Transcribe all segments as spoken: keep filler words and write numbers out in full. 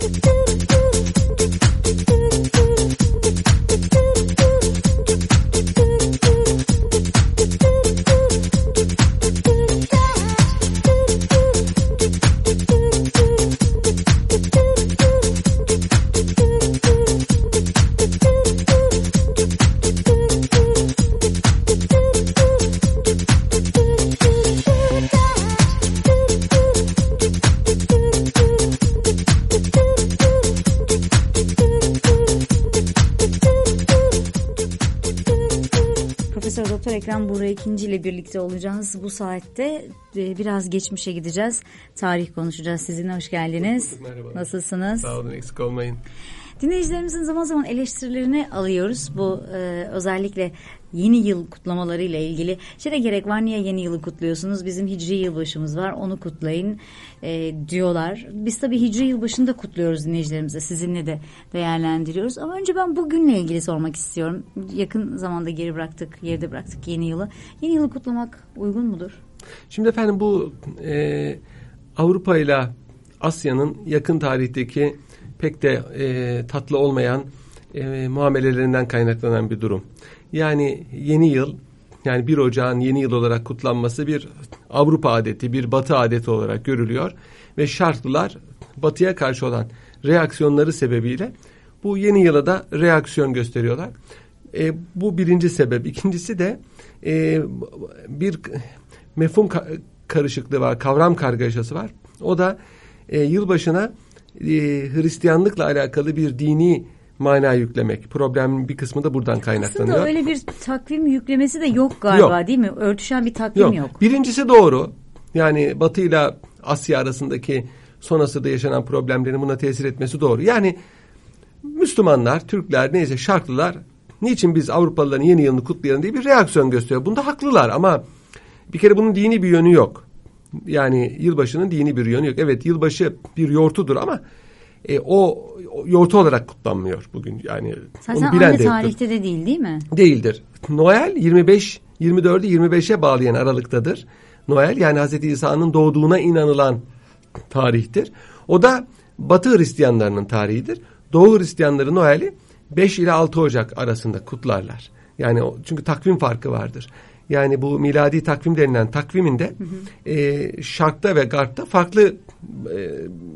Profesör Doktor Ekrem Buğra İkinci ile birlikte olacağız. Bu saatte biraz geçmişe gideceğiz. Tarih konuşacağız. Sizinle hoş geldiniz. Merhaba. Nasılsınız? Sağ olun, eksik olmayın. Dinleyicilerimizin zaman zaman eleştirilerini alıyoruz. Bu e, özellikle yeni yıl kutlamaları ile ilgili. İşte ne gerek var, niye yeni yılı kutluyorsunuz? Bizim hicri yılbaşımız var, onu kutlayın e, diyorlar. Biz tabii hicri yılbaşını da kutluyoruz dinleyicilerimize. Sizinle de değerlendiriyoruz. Ama önce ben bugünle ilgili sormak istiyorum. Yakın zamanda geri bıraktık, geride bıraktık yeni yılı. Yeni yılı kutlamak uygun mudur? Şimdi efendim bu e, Avrupa ile Asya'nın yakın tarihteki pek de e, tatlı olmayan e, muamelelerinden kaynaklanan bir durum. Yani yeni yıl, yani bir Ocağın yeni yıl olarak kutlanması bir Avrupa adeti, bir Batı adeti olarak görülüyor ve şartlılar Batı'ya karşı olan reaksiyonları sebebiyle bu yeni yıla da reaksiyon gösteriyorlar. E, bu birinci sebep. İkincisi de e, bir mefhum ka- karışıklığı var, kavram kargaşası var. O da e, yılbaşına e, Hristiyanlıkla alakalı bir dini mana yüklemek. Problemin bir kısmı da buradan kaynaklanıyor. Aslında öyle bir takvim yüklemesi de yok galiba, yok. Değil mi? Örtüşen bir takvim yok. yok. Birincisi doğru. Yani Batı ile Asya arasındaki son asırda yaşanan problemlerin buna tesir etmesi doğru. Yani Müslümanlar, Türkler, neyse şarklılar niçin biz Avrupalıların yeni yılını kutlayalım diye bir reaksiyon gösteriyor. Bunda haklılar ama bir kere bunun dini bir yönü yok. Yani yılbaşının dini bir yönü yok. Evet, yılbaşı bir yortudur ama e, o, o yortu olarak kutlanmıyor bugün. Yani zaten onu bilen aynı de tarihte de değil, değil mi? Değildir. Noel yirmi beş yirmi dördü yirmi beşe bağlayan aralıktadır. Noel yani Hazreti İsa'nın doğduğuna inanılan tarihtir. O da Batı Hristiyanlarının tarihidir. Doğu Hristiyanları Noel'i beş ile altı Ocak arasında kutlarlar. Yani çünkü takvim farkı vardır. Yani bu miladi takvim denilen takviminde hı hı. E, Şark'ta ve Garp'ta farklı e,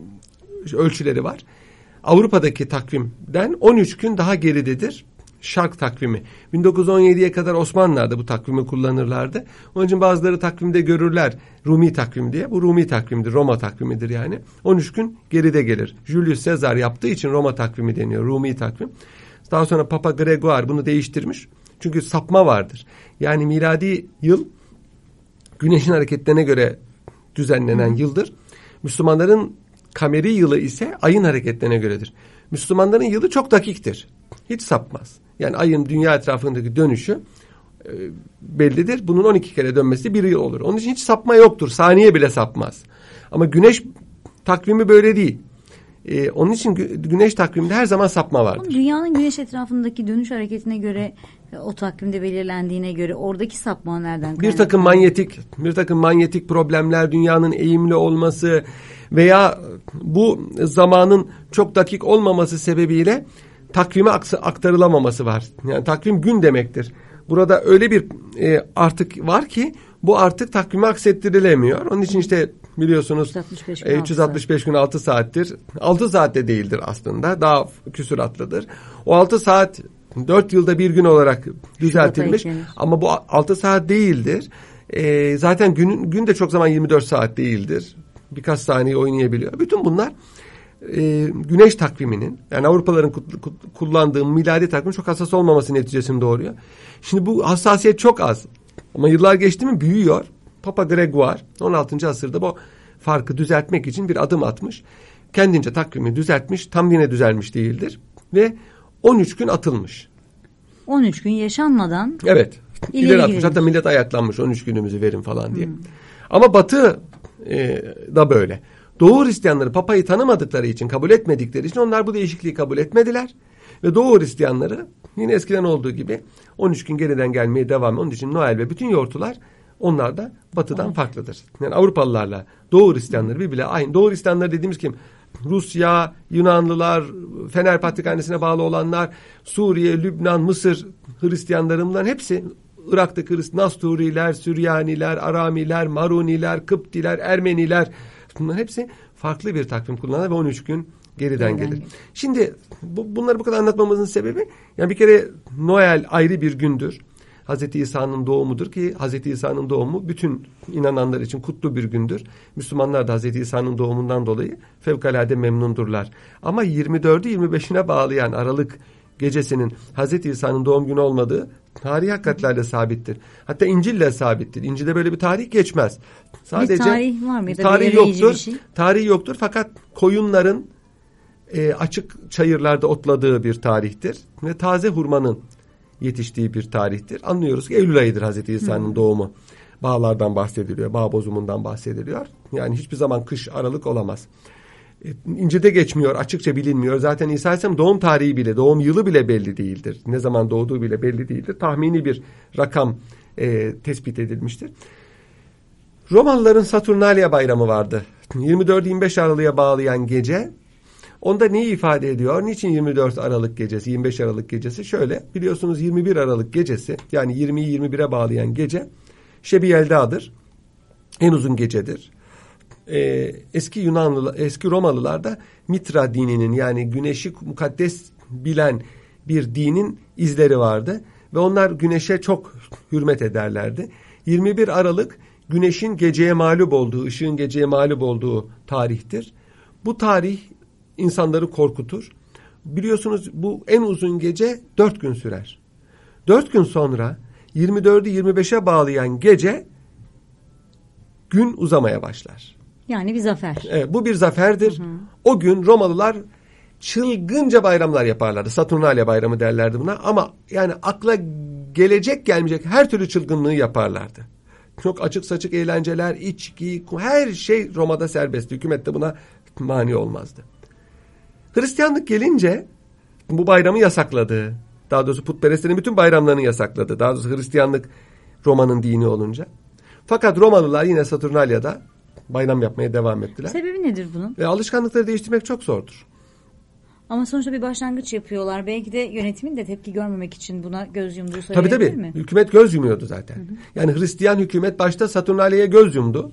ölçüleri var. Avrupa'daki takvimden on üç gün daha geridedir Şark takvimi. bin dokuz yüz on yediye kadar Osmanlılar da bu takvimi kullanırlardı. Onun için bazıları takvimde görürler Rumi takvim diye. Bu Rumi takvimdir, Roma takvimidir yani. on üç gün geride gelir. Julius Caesar yaptığı için Roma takvimi deniyor, Rumi takvim. Daha sonra Papa Gregoire bunu değiştirmiş. Çünkü sapma vardır. Yani miladi yıl güneşin hareketlerine göre düzenlenen yıldır. Müslümanların kameri yılı ise ayın hareketlerine göredir. Müslümanların yılı çok dakiktir. Hiç sapmaz. Yani ayın dünya etrafındaki dönüşü e, bellidir. Bunun on iki kere dönmesi bir yıl olur. Onun için hiç sapma yoktur. Saniye bile sapmaz. Ama güneş takvimi böyle değil. Ee, onun için gü- güneş takviminde her zaman sapma vardır. Dünyanın güneş etrafındaki dönüş hareketine göre, o takvimde belirlendiğine göre oradaki sapma nereden kaynaklanıyor? Bir takım manyetik, bir takım manyetik problemler, dünyanın eğimli olması veya bu zamanın çok dakik olmaması sebebiyle takvime aktarılamaması var. Yani takvim gün demektir. Burada öyle bir e, artık var ki bu artık takvime aksettirilemiyor. Onun için işte biliyorsunuz üç yüz altmış beş gün altı saattir. altı saat de değildir aslında. Daha küsuratlıdır. O altı saat dört yılda bir gün olarak düzeltilmiş. Ama bu altı saat değildir. E, zaten gün, gün de çok zaman yirmi dört saat değildir. Birkaç saniye oynayabiliyor. Bütün bunlar e, güneş takviminin, yani Avrupalıların kullandığı miladi takvim çok hassas olmaması neticesini doğuruyor. Şimdi bu hassasiyet çok az. Ama yıllar geçti mi büyüyor. Papa Gregoire on altıncı asırda bu farkı düzeltmek için bir adım atmış. Kendince takvimi düzeltmiş. Tam yine düzelmiş değildir. Ve on üç gün atılmış. on üç gün yaşanmadan evet. ileri, ileri atmış. Hatta millet ayaklanmış on üç günümüzü verin falan diye. Hmm. Ama Batı e, da böyle. Doğu Hristiyanları Papa'yı tanımadıkları için, kabul etmedikleri için onlar bu değişikliği kabul etmediler. Ve Doğu Hristiyanları yine eskiden olduğu gibi on üç gün geriden gelmeye devam ediyor. Onun için Noel ve bütün yortular onlar da Batı'dan evet. farklıdır. Yani Avrupalılarla Doğu Hristiyanları birbirine aynı. Doğu Hristiyanları dediğimiz kim? Rusya, Yunanlılar, Fener Patrikhanesi'ne bağlı olanlar, Suriye, Lübnan, Mısır Hristiyanları, bunların hepsi, Irak'taki Hristiyan, Nasturiler, Süryaniler, Aramiler, Maruniler, Kıptiler, Ermeniler, bunların hepsi farklı bir takvim kullanır ve on üç gün geriden gelir. gelir. Şimdi bu, bunları bu kadar anlatmamızın sebebi, yani bir kere Noel ayrı bir gündür. Hazreti İsa'nın doğumudur ki Hazreti İsa'nın doğumu bütün inananlar için kutlu bir gündür. Müslümanlar da Hazreti İsa'nın doğumundan dolayı fevkalade memnundurlar. Ama yirmi dördü yirmi beşine bağlayan Aralık gecesinin Hazreti İsa'nın doğum günü olmadığı tarihi hakikatlerle sabittir. Hatta İncil'le sabittir. İncil'de böyle bir tarih geçmez. Sadece bir tarih var mı? Ya da tarih yoktur. Şey? Tarih yoktur fakat koyunların e, açık çayırlarda otladığı bir tarihtir ve taze hurmanın yetiştiği bir tarihtir. Anlıyoruz ki Eylül ayıdır Hazreti İsa'nın hmm. doğumu. Bağlardan bahsediliyor, bağ bozumundan bahsediliyor. Yani hiçbir zaman kış, Aralık olamaz. İncil'de geçmiyor, açıkça bilinmiyor. Zaten İsa Aleyhisselam doğum tarihi bile, doğum yılı bile belli değildir. Ne zaman doğduğu bile belli değildir. Tahmini bir rakam e, tespit edilmiştir. Romalıların Saturnalia bayramı vardı. yirmi dört yirmi beş Aralık'a bağlayan gece. Onda neyi ifade ediyor? Niçin yirmi dört Aralık gecesi, yirmi beş Aralık gecesi? Şöyle, biliyorsunuz yirmi bir Aralık gecesi, yani yirmiyi yirmi bire bağlayan gece Şebi Yelda'dır. En uzun gecedir. Ee, eski Yunanlı, eski Romalılar da Mitra dininin, yani güneşi mukaddes bilen bir dinin izleri vardı. Ve onlar güneşe çok hürmet ederlerdi. yirmi bir Aralık güneşin geceye mağlup olduğu, ışığın geceye mağlup olduğu tarihtir. Bu tarih insanları korkutur. Biliyorsunuz bu en uzun gece dört gün sürer. Dört gün sonra yirmi dördü yirmi beşe bağlayan gece gün uzamaya başlar. Yani bir zafer. Evet, bu bir zaferdir. Hı hı. O gün Romalılar çılgınca bayramlar yaparlardı. Saturnalia bayramı derlerdi buna. Ama yani akla gelecek gelmeyecek her türlü çılgınlığı yaparlardı. Çok açık saçık eğlenceler, içki, her şey Roma'da serbestti. Hükümet de buna mani olmazdı. Hristiyanlık gelince bu bayramı yasakladı. Daha doğrusu putperestlerin bütün bayramlarını yasakladı. Daha doğrusu Hristiyanlık Roma'nın dini olunca. Fakat Romalılar yine Saturnalia'da bayram yapmaya devam ettiler. Sebebi nedir bunun? E, alışkanlıkları değiştirmek çok zordur. Ama sonuçta bir başlangıç yapıyorlar. Belki de yönetimin de tepki görmemek için buna göz yumduğu söyleyebilir tabii, tabii. mi? Hükümet göz yumuyordu zaten. Hı hı. Yani Hristiyan hükümet başta Saturnalia'ya göz yumdu.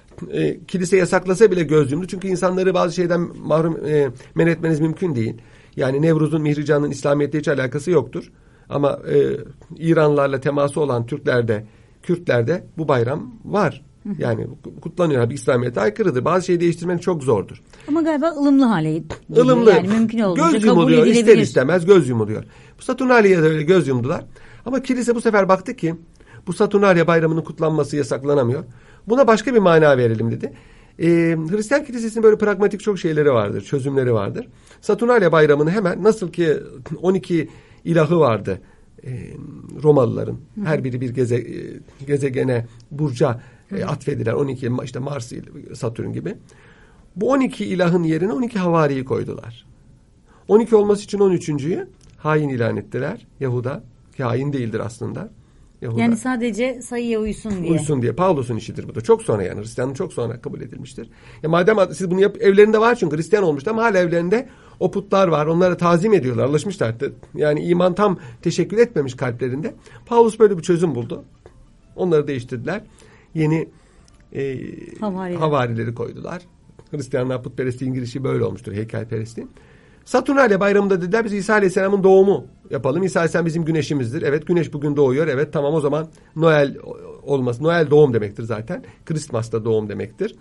E, kilise yasaklasa bile göz yumdu. Çünkü insanları bazı şeyden mahrum e, men etmeniz mümkün değil. Yani Nevruz'un, Mihrican'ın İslamiyet'le hiç alakası yoktur. Ama e, İranlılarla teması olan Türklerde, Kürtlerde bu bayram var. Hı hı. Yani kutlanıyor. İslamiyet'e aykırıdır. Bazı şeyi değiştirmek çok zordur. Ama galiba ılımlı hale ılımlı. Yani mümkün olduğunca göz kabul yumuluyor. edilebilir. İster istemez göz yumuluyor. Bu Saturnalia'ya da öyle göz yumdular. Ama kilise bu sefer baktı ki bu Saturnalia bayramının kutlanması yasaklanamıyor. Buna başka bir mana verelim dedi. Ee, Hristiyan kilisesinin böyle pragmatik çok şeyleri vardır, çözümleri vardır. Saturnalia bayramını hemen, nasıl ki on iki ilahı vardı e, Romalıların, her biri bir geze, e, gezegene, burca e, atfediler. on iki işte Mars, Satürn gibi. Bu on iki ilahın yerine on iki havariyi koydular. on iki olması için on üçüncüyü hain ilan ettiler Yahuda, ki hain değildir aslında. Yahuda. Yani sadece sayıya uysun diye. Uysun diye. Pavlus'un işidir bu da. Çok sonra, yani Hristiyanın çok sonra kabul edilmiştir. Ya madem siz bunu yap, evlerinde var çünkü Hristiyan olmuştu ama hala evlerinde o putlar var. Onlara tazim ediyorlar. Alışmışlar. Yani iman tam teşekkür etmemiş kalplerinde. Pavlus böyle bir çözüm buldu. Onları değiştirdiler. Yeni e, Havariler. havarileri koydular. Hristiyanlar putperestliğin girişi böyle olmuştur. Heykelperestliğin. Saturnalia bayramında dediler biz İsa Aleyhisselam'ın doğumu yapalım. İsa Aleyhisselam bizim güneşimizdir. Evet, güneş bugün doğuyor. Evet, tamam, o zaman Noel olması. Noel doğum demektir zaten. Christmas da doğum demektir.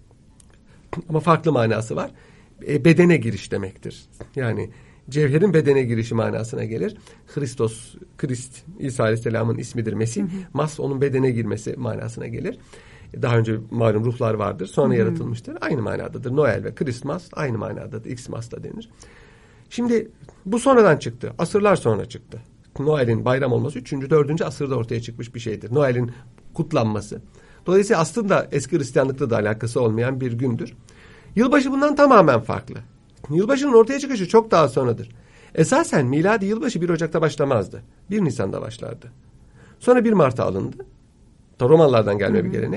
Ama farklı manası var. E, bedene giriş demektir. Yani cevherin bedene girişi manasına gelir. Christos, Christ, İsa Aleyhisselam'ın ismidir Mesih. Hı hı. Mas onun bedene girmesi manasına gelir. Daha önce malum ruhlar vardır. Sonra hmm. yaratılmıştır. Aynı manadadır. Noel ve Christmas aynı manadadır. Xmas da denir. Şimdi bu sonradan çıktı. Asırlar sonra çıktı. Noel'in bayram olması üçüncü dördüncü asırda ortaya çıkmış bir şeydir. Noel'in kutlanması. Dolayısıyla aslında eski Hristiyanlıkla da alakası olmayan bir gündür. Yılbaşı bundan tamamen farklı. Yılbaşının ortaya çıkışı çok daha sonradır. Esasen miladi yılbaşı bir Ocak'ta başlamazdı. bir Nisan'da başlardı. Sonra bir Mart'a alındı. Romalılardan gelme hmm. bir gelenek.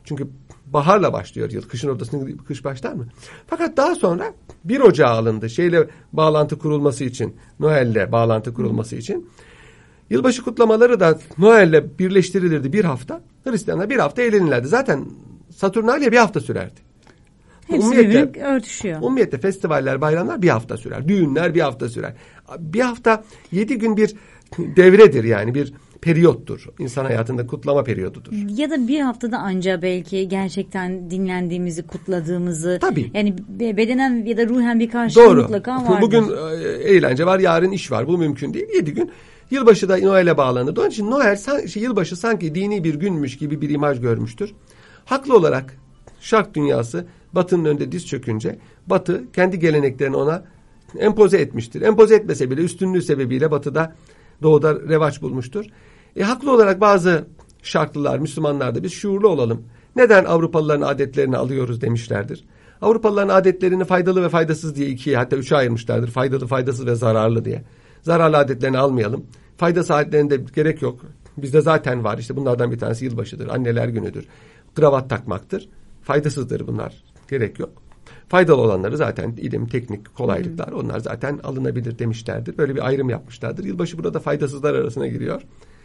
Çünkü baharla başlıyor yıl. Kışın ortasında kış başlar mı? Fakat daha sonra bir Ocağı alındı. Şeyle bağlantı kurulması için, Noel'le bağlantı kurulması için. Yılbaşı kutlamaları da Noel'le birleştirilirdi bir hafta. Hristiyanlar bir hafta eğlenirlerdi. Zaten Saturnalia bir hafta sürerdi. Hepsi birbirine örtüşüyor. Umumiyette festivaller, bayramlar bir hafta sürer. Düğünler bir hafta sürer. Bir hafta yedi gün bir devredir yani bir periyottur. İnsan hayatında kutlama periyodudur. Ya da bir haftada anca belki gerçekten dinlendiğimizi, kutladığımızı. Tabii. Yani bedenen ya da ruhen bir karşılığı mutlaka vardır. Bugün eğlence var, yarın iş var. Bu mümkün değil. Yedi gün. Yılbaşı da Noel'e bağlanırdı. Onun için Noel, yılbaşı sanki dini bir günmüş gibi bir imaj görmüştür. Haklı olarak Şark dünyası Batı'nın önünde diz çökünce Batı kendi geleneklerini ona empoze etmiştir. Empoze etmese bile üstünlüğü sebebiyle Batı'da Doğu'da revaç bulmuştur. E, haklı olarak bazı Şarklılar, Müslümanlar da biz şuurlu olalım. Neden Avrupalıların adetlerini alıyoruz demişlerdir. Avrupalıların adetlerini faydalı ve faydasız diye ikiye hatta üçe ayırmışlardır. Faydalı, faydasız ve zararlı diye. Zararlı adetlerini almayalım. Faydası adetlerinde gerek yok. Bizde zaten var. İşte bunlardan bir tanesi yılbaşıdır, anneler günüdür. Kravat takmaktır. Faydasızdır bunlar. Gerek yok. Faydalı olanları zaten ilim, teknik, kolaylıklar hmm. onlar zaten alınabilir demişlerdir. Böyle bir ayrım yapmışlardır. Yılbaşı burada faydasızlar arasına giriyor.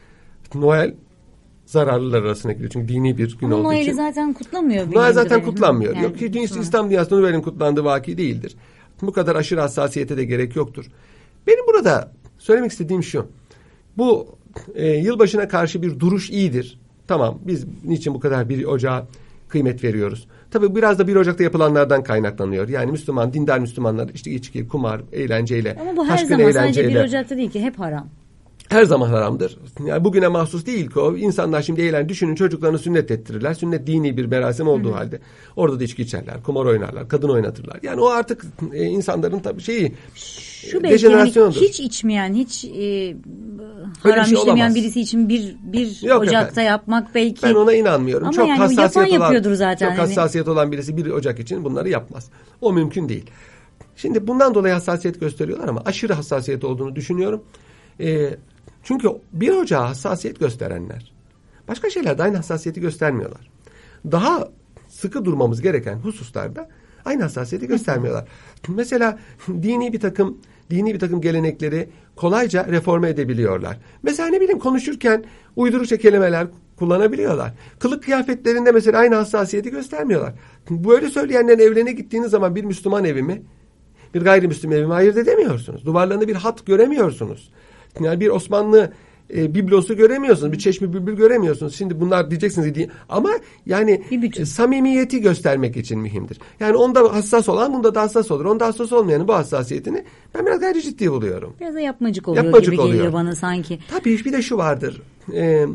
Noel zararlılar arasına giriyor. Çünkü dini bir gün Ama olduğu Noel'i için. Noel'i zaten kutlamıyor. Noel zaten benim. kutlanmıyor. Yani, yok ki İslam dünyasında Noel'in kutlandığı vaki değildir. Bu kadar aşırı hassasiyete de gerek yoktur. Benim burada söylemek istediğim şu. Bu e, yılbaşına karşı bir duruş iyidir. Tamam, biz niçin bu kadar bir Ocağı kıymet veriyoruz? Tabii biraz da bir Ocak'ta yapılanlardan kaynaklanıyor. Yani Müslüman, dindar Müslümanlar işte içki, kumar, eğlenceyle, ama bu her zaman sadece bir Ocak'ta değil ki, hep haram. Her zaman haramdır. Yani bugüne mahsus değil ki o. İnsanlar şimdi eğlen, düşünün çocuklarını sünnet ettirirler. Sünnet dini bir merasim olduğu Hı-hı. halde. Orada da içki içerler, kumar oynarlar, kadın oynatırlar. Yani o artık e, insanların tabii şeyi şu belki yani hiç içmeyen, hiç e, haram şey işlemeyen olamaz. Birisi için bir bir Yok Ocak'ta efendim. Yapmak belki. Ben ona inanmıyorum. Ama çok yani hassasiyet yapan olan, yapıyordur zaten. Çok hassasiyet yani. Olan birisi bir Ocak için bunları yapmaz. O mümkün değil. Şimdi bundan dolayı hassasiyet gösteriyorlar ama aşırı hassasiyet olduğunu düşünüyorum. Eee Çünkü bir Ocağa hassasiyet gösterenler başka şeylerde aynı hassasiyeti göstermiyorlar. Daha sıkı durmamız gereken hususlarda aynı hassasiyeti göstermiyorlar. Mesela dini bir takım dini bir takım gelenekleri kolayca reforme edebiliyorlar. Mesela ne bileyim konuşurken uydurukça kelimeler kullanabiliyorlar. Kılık kıyafetlerinde mesela aynı hassasiyeti göstermiyorlar. Böyle söyleyenlerin evlerine gittiğiniz zaman bir Müslüman evi mi, bir gayrimüslim evi mi ayırt edemiyorsunuz. Duvarlarında bir hat göremiyorsunuz. Yani bir Osmanlı e, biblosu göremiyorsunuz. Bir Çeşmi Bülbül göremiyorsunuz. Şimdi bunlar diyeceksiniz diye. Ama yani e, samimiyeti göstermek için mühimdir. Yani onda hassas olan bunda da hassas olur. Onda hassas olmayanın bu hassasiyetini ben biraz gayri ciddi buluyorum. Biraz da yapmacık oluyor yapmacık gibi oluyor. Geliyor bana sanki. Tabii bir de şu vardır. E,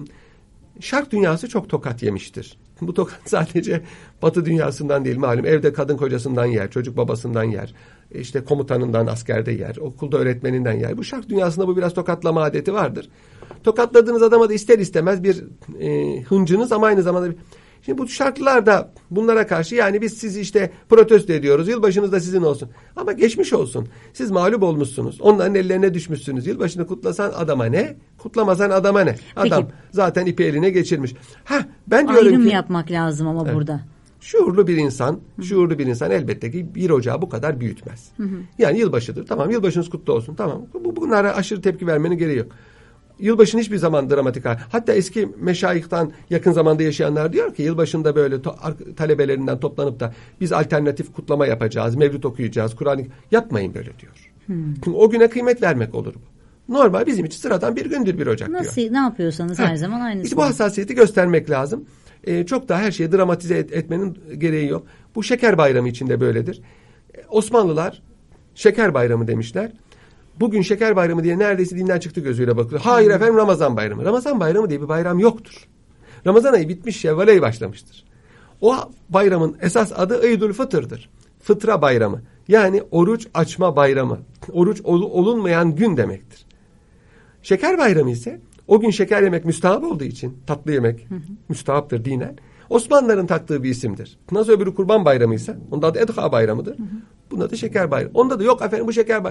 Şark dünyası çok tokat yemiştir. Bu tokat sadece Batı dünyasından değil malum. Evde kadın kocasından yer, çocuk babasından yer. İşte komutanından askerde yer, okulda öğretmeninden yer. Bu Şark dünyasında bu biraz tokatlama adeti vardır. Tokatladığınız adama da ister istemez bir e, hıncınız ama aynı zamanda bir... Şimdi bu Şarklılar da bunlara karşı yani biz sizi işte protesto ediyoruz. Yılbaşınız da sizin olsun. Ama geçmiş olsun. Siz mağlup olmuşsunuz. Onların ellerine düşmüşsünüz. Yılbaşını kutlasan adama ne? Kutlamasan adama ne? Adam Peki. zaten ipi eline geçirmiş. Ha, ben diyorum Ayrım ki, yapmak lazım ama evet. burada. Şuurlu bir insan, şuurlu bir insan elbette ki bir Ocağı bu kadar büyütmez. Hı hı. Yani yılbaşıdır. Tamam, yılbaşınız kutlu olsun. Tamam. Bu bunlara aşırı tepki vermenin gereği yok. Yılbaşını hiçbir zaman dramatik. Hatta eski meşayihtan yakın zamanda yaşayanlar diyor ki yılbaşında böyle to- talebelerinden toplanıp da biz alternatif kutlama yapacağız, mevlüt okuyacağız, Kur'an yapmayın böyle diyor. Hmm. O güne kıymet vermek olur bu. Normal bizim için sıradan bir gündür bir Ocak Nasıl, diyor. Nasıl ne yapıyorsanız ha. her zaman aynısı. İşte bu hassasiyeti göstermek lazım. Ee, çok daha her şeyi dramatize et, etmenin gereği yok. Bu şeker bayramı için de böyledir. Ee, Osmanlılar şeker bayramı demişler. Bugün şeker bayramı diye neredeyse dinden çıktı gözüyle bakılıyor. Hayır efendim Ramazan bayramı. Ramazan bayramı diye bir bayram yoktur. Ramazan ayı bitmiş, Şevval ayı başlamıştır. O bayramın esas adı Eydül Fıtır'dır. Fıtra bayramı. Yani oruç açma bayramı. Oruç ol, olunmayan gün demektir. Şeker bayramı ise o gün şeker yemek müstahap olduğu için tatlı yemek hı hı. müstahaptır dinen. Osmanlıların taktığı bir isimdir. Nasıl öbürü kurban bayramı ise onda adı Edha bayramıdır. Hı hı. Bunda da şeker bayramı. Onda da yok efendim bu şeker bayramı.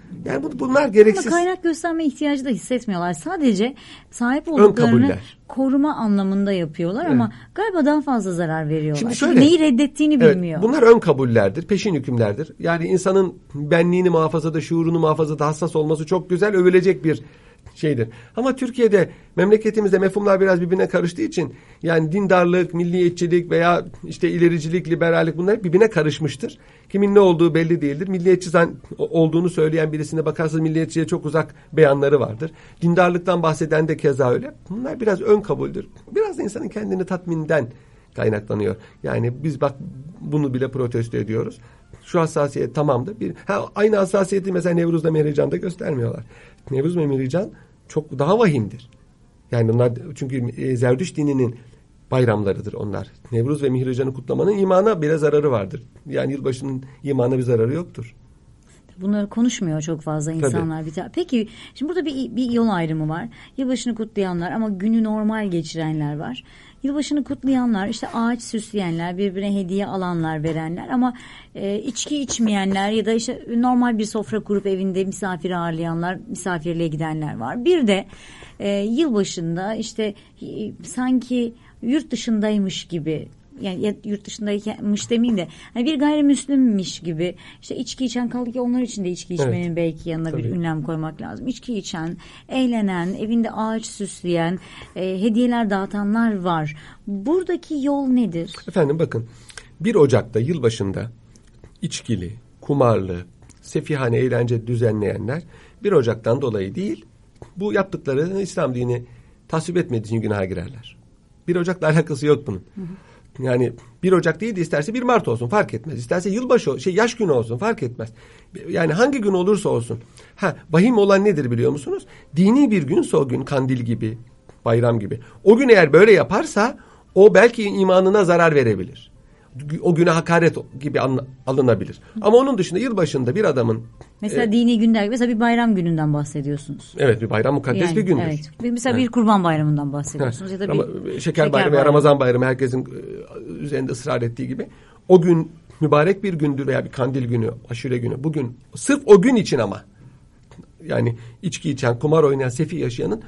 Yani bu, bunlar gereksiz. Ama kaynak gösterme ihtiyacı da hissetmiyorlar. Sadece sahip olduklarını koruma anlamında yapıyorlar, evet. Ama galiba daha fazla zarar veriyorlar. Şimdi şöyle, neyi reddettiğini evet, bilmiyor. Bunlar ön kabullerdir, peşin hükümlerdir. Yani insanın benliğini muhafazada, şuurunu muhafazada hassas olması çok güzel, övülecek bir şeydir. Ama Türkiye'de, memleketimizde mefhumlar biraz birbirine karıştığı için, yani dindarlık, milliyetçilik veya işte ilericilik, liberallik, bunlar birbirine karışmıştır. Kimin ne olduğu belli değildir. Milliyetçi olduğunu söyleyen birisine bakarsanız milliyetçiye çok uzak beyanları vardır. Dindarlıktan bahseden de keza öyle. Bunlar biraz ön kabuldür. Biraz da insanın kendini tatminden kaynaklanıyor. Yani biz bak bunu bile protesto ediyoruz. Şu hassasiyet tamamdır. Bir, ha, aynı hassasiyeti mesela Nevruz'da Mihrican'da göstermiyorlar. Nevruz ve Mihrican çok daha vahimdir. Yani onlar çünkü e, Zerdüşt dininin bayramlarıdır onlar. Nevruz ve Mihrican'ı kutlamanın imana bile zararı vardır. Yani yılbaşının imana bir zararı yoktur. Bunları konuşmuyor çok fazla insanlar. Tabii. Peki şimdi burada bir, bir yol ayrımı var. Yılbaşını kutlayanlar ama günü normal geçirenler var. Yılbaşını kutlayanlar, işte ağaç süsleyenler, birbirine hediye alanlar, verenler ama e, içki içmeyenler ya da işte normal bir sofra kurup evinde misafir ağırlayanlar, misafirliğe gidenler var. Bir de e, yılbaşında işte e, sanki yurt dışındaymış gibi, yani yurt dışındaymış demeyeyim de hani bir gayrimüslimmiş gibi işte içki içen, kaldı ki onlar için de içki içmenin evet. belki yanına Tabii. bir ünlem koymak lazım. İçki içen, eğlenen, evinde ağaç süsleyen, e, hediyeler dağıtanlar var. Buradaki yol nedir? Efendim bakın, bir Ocak'ta yılbaşında içkili, kumarlı, sefihane eğlence düzenleyenler bir Ocak'tan dolayı değil, bu yaptıkları İslam dini tasvip etmediği için günaha girerler. bir Ocak'la alakası yok bunun. Hı hı. Yani bir Ocak değil de isterse bir Mart olsun, fark etmez. İsterse yılbaşı, şey yaş günü olsun, fark etmez. Yani hangi gün olursa olsun. Ha, vahim olan nedir biliyor musunuz? Dini bir günse o gün, kandil gibi, bayram gibi. O gün eğer böyle yaparsa o belki imanına zarar verebilir. O güne hakaret gibi alınabilir. Ama onun dışında yılbaşında bir adamın... Mesela e, dini günler, mesela bir bayram gününden bahsediyorsunuz. Evet, bir bayram mukaddes yani, bir gündür. Evet. Mesela evet. bir kurban bayramından bahsediyorsunuz. Ya da bir Ama şeker, şeker bayramı veya Ramazan bayramı herkesin üzerinde ısrar ettiği gibi. O gün mübarek bir gündür veya bir kandil günü, aşure günü. Bugün sırf o gün için ama yani içki içen, kumar oynayan, sefi yaşayanın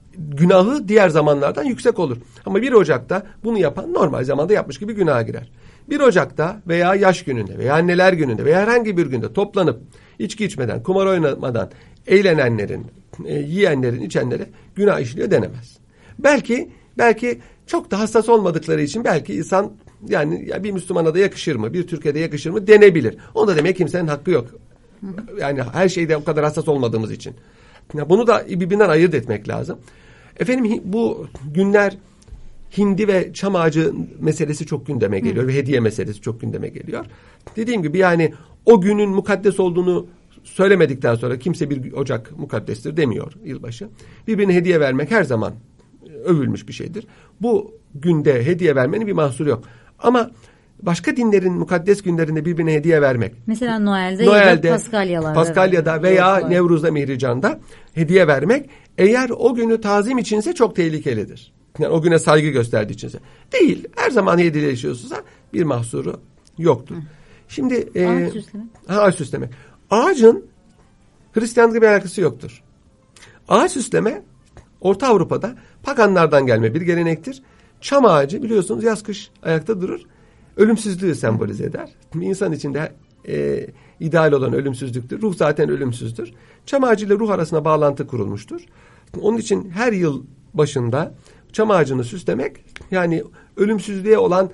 günahı diğer zamanlardan yüksek olur. Ama bir Ocak'ta bunu yapan normal zamanda yapmış gibi günaha girer. bir Ocak'ta veya yaş gününde veya anneler gününde veya herhangi bir günde toplanıp içki içmeden, kumar oynamadan eğlenenlerin, e, yiyenlerin, içenlere günah işliyor denemez. Belki belki çok da hassas olmadıkları için belki insan yani ya bir Müslümana da yakışır mı, bir Türkiye'de de yakışır mı denebilir. Onda demek kimsenin hakkı yok. Yani her şeyde o kadar hassas olmadığımız için. Bunu da birbirinden ayırt etmek lazım. Efendim bu günler hindi ve çam ağacı meselesi çok gündeme geliyor Hı. ve hediye meselesi çok gündeme geliyor. Dediğim gibi yani o günün mukaddes olduğunu söylemedikten sonra kimse bir Ocak mukaddestir demiyor yılbaşı. Birbirine hediye vermek her zaman övülmüş bir şeydir. Bu günde hediye vermenin bir mahsuru yok. Ama başka dinlerin mukaddes günlerinde birbirine hediye vermek. Mesela Noel'de, Noel'de ya da Paskalyalarda. Paskalya'da veya Nevruz'da, Mihrican'da hediye vermek eğer o günü tazim içinse çok tehlikelidir. Yani o güne saygı gösterdiği içinse. Değil. Her zaman hediyeleşiyorsa bir mahsuru yoktur. Hı. Şimdi e, ağaç süsleme. Ağaç süsleme. Ağacın Hristiyanlıkla bir alakası yoktur. Ağaç süsleme Orta Avrupa'da paganlardan gelme bir gelenektir. Çam ağacı biliyorsunuz yaz kış ayakta durur. Ölümsüzlüğü sembolize eder. İnsan içinde e, ideal olan ölümsüzlüktür. Ruh zaten ölümsüzdür. Çam ağacı ile ruh arasında bağlantı kurulmuştur. Onun için her yıl başında çam ağacını süslemek yani ölümsüzlüğe olan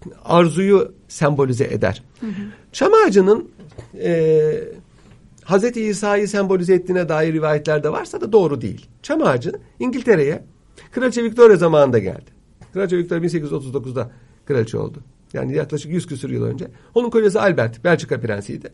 arzuyu sembolize eder. Hı hı. Çam ağacının e, Hazreti İsa'yı sembolize ettiğine dair rivayetler de varsa da doğru değil. Çam ağacı İngiltere'ye Kraliçe Victoria zamanında geldi. Kraliçe Victoria bin sekiz yüz otuz dokuzda kraliçe oldu. Yani yaklaşık yüz küsur yıl önce. Onun kocası Albert, Belçika prensiydi.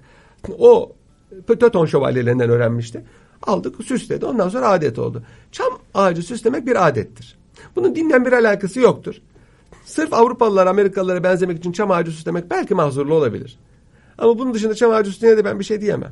O Teuton şövalyelerinden öğrenmişti. Aldık, süsledi. Ondan sonra adet oldu. Çam ağacı süslemek bir adettir. Bunun dinle bir alakası yoktur. Sırf Avrupalılar, Amerikalılara benzemek için çam ağacı süslemek belki mahzurlu olabilir. Ama bunun dışında çam ağacı süsleyene de ben bir şey diyemem.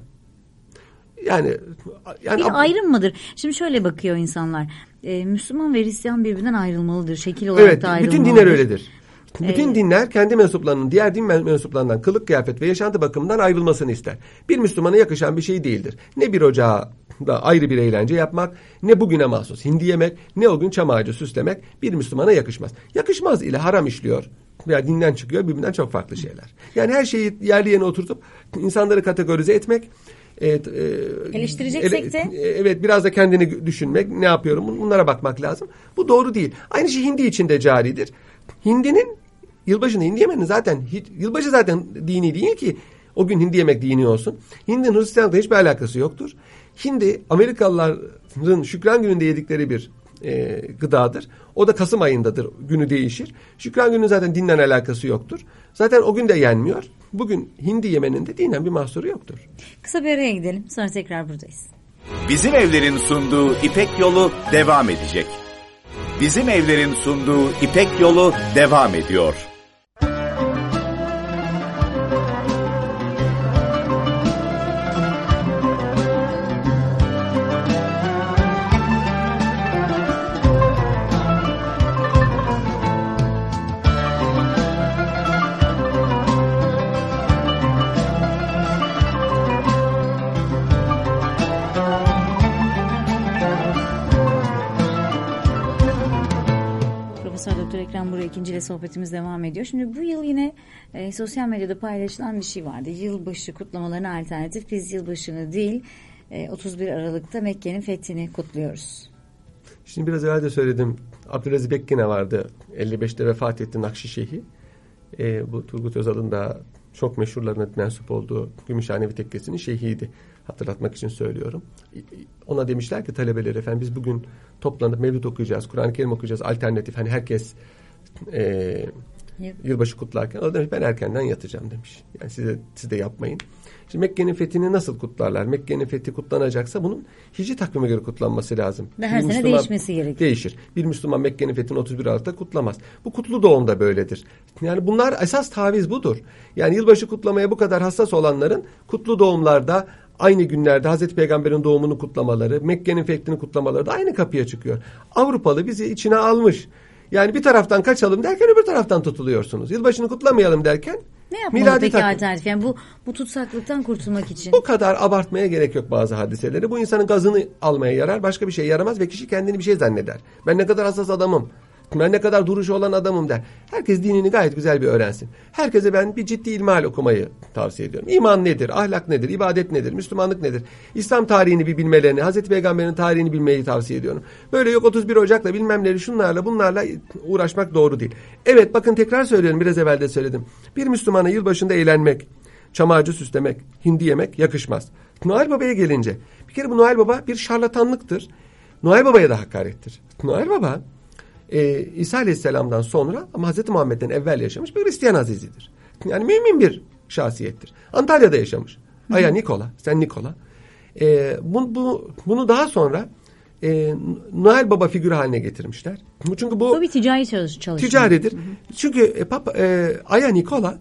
Yani, yani bir ayrım mıdır? Şimdi şöyle bakıyor insanlar. Ee, Müslüman ve Hristiyan birbirinden ayrılmalıdır. Şekil olarak evet, da ayrılmalıdır. bütün dinler öyledir. Bütün Ee, dinler kendi mensuplarının diğer din mensuplarından kılık, kıyafet ve yaşantı bakımından ayrılmasını ister. Bir Müslümana yakışan bir şey değildir. Ne bir ocağa da ayrı bir eğlence yapmak, ne bugüne mahsus hindi yemek, ne o gün çam ağacı süslemek bir Müslümana yakışmaz. Yakışmaz ile haram işliyor veya dinden çıkıyor, birbirinden çok farklı şeyler. Yani her şeyi yerli yerine oturtup insanları kategorize etmek, Evet, e, eleştireceksek de evet biraz da kendini düşünmek, ne yapıyorum bunlara bakmak lazım. Bu doğru değil. Aynı şey hindi için de caridir. Hindinin yılbaşını hindi yemenin zaten hiç, yılbaşı zaten dini değil ki o gün hindi yemek dini olsun. Hindinin Hristiyanlıkla hiçbir alakası yoktur. Hindi Amerikalıların Şükran gününde yedikleri bir e, gıdadır. O da Kasım ayındadır. Günü değişir. Şükran günü zaten dinle alakası yoktur. Zaten o gün de yenmiyor. Bugün hindi yemenin de dinen bir mahsuru yoktur. Kısa bir araya gidelim. Sonra tekrar buradayız. Bizim Evler'in sunduğu İpek Yolu devam edecek. Bizim Evler'in sunduğu İpek Yolu devam ediyor. İkinciyle sohbetimiz devam ediyor. Şimdi bu yıl yine e, sosyal medyada paylaşılan bir şey vardı. Yılbaşı kutlamalarına alternatif. Biz yılbaşını değil e, otuz bir Aralık'ta Mekke'nin fethini kutluyoruz. Şimdi biraz evvel de söyledim. Abdülaziz Bekkine vardı. elli beşte vefat etti Nakşişehi. E, bu Turgut Özal'ın da çok meşhurlarına mensup olduğu Gümüşhanevi Tekkesi'nin şeyhiydi. Hatırlatmak için söylüyorum. Ona demişler ki talebeleri, efendim biz bugün toplanıp mevlüt okuyacağız, Kur'an-ı Kerim okuyacağız, alternatif. Hani herkes e, yılbaşı kutlarken o demiş ben erkenden yatacağım demiş. Yani size, siz de yapmayın. Şimdi Mekke'nin fethini nasıl kutlarlar? Mekke'nin fethi kutlanacaksa bunun hicri takvime göre kutlanması lazım. Ve her bir sene Müslüman, değişmesi gerekiyor. Değişir. Bir Müslüman Mekke'nin fethini otuz bir Aralık'ta kutlamaz. Bu kutlu doğum da böyledir. Yani bunlar esas taviz budur. Yani yılbaşı kutlamaya bu kadar hassas olanların kutlu doğumlarda aynı günlerde Hazreti Peygamber'in doğumunu kutlamaları, Mekke'nin fethini kutlamaları da aynı kapıya çıkıyor. Avrupalı bizi içine almış. Yani bir taraftan kaçalım derken öbür taraftan tutuluyorsunuz. Yılbaşını kutlamayalım derken ne yapmalı peki takvim alternatif? Yani bu, bu tutsaklıktan kurtulmak için. Bu kadar abartmaya gerek yok bazı hadiseleri. Bu insanın gazını almaya yarar. Başka bir şey yaramaz ve kişi kendini bir şey zanneder. Ben ne kadar hassas adamım. Ben ne kadar duruşu olan adamım der. Herkes dinini gayet güzel bir öğrensin. Herkese ben bir ciddi ilmihal okumayı tavsiye ediyorum. İman nedir? Ahlak nedir? İbadet nedir? Müslümanlık nedir? İslam tarihini bir bilmelerini, Hazreti Peygamber'in tarihini bilmeyi tavsiye ediyorum. Böyle yok otuz bir Ocak'la bilmem neleri şunlarla bunlarla uğraşmak doğru değil. Evet bakın tekrar söylüyorum, biraz evvel de söyledim. Bir Müslümana yılbaşında eğlenmek, çam ağacı süslemek, hindi yemek yakışmaz. Noel Baba'ya gelince bir kere bu Noel Baba bir şarlatanlıktır. Noel Baba'ya da hakarettir. Noel Baba Ee, İsa Aleyhisselam'dan sonra ama Hazreti Muhammed'den evvel yaşamış bir Hristiyan azizidir. Yani mümin bir şahsiyettir. Antalya'da yaşamış. Hı. Aya Nikola, sen Nikola. Ee, bu, bu, bunu daha sonra e, Noel Baba figürü haline getirmişler. Çünkü bu, bu bir ticari çalışma. Ticaridir. Hı hı. Çünkü e, Papa, e, Aya Nikola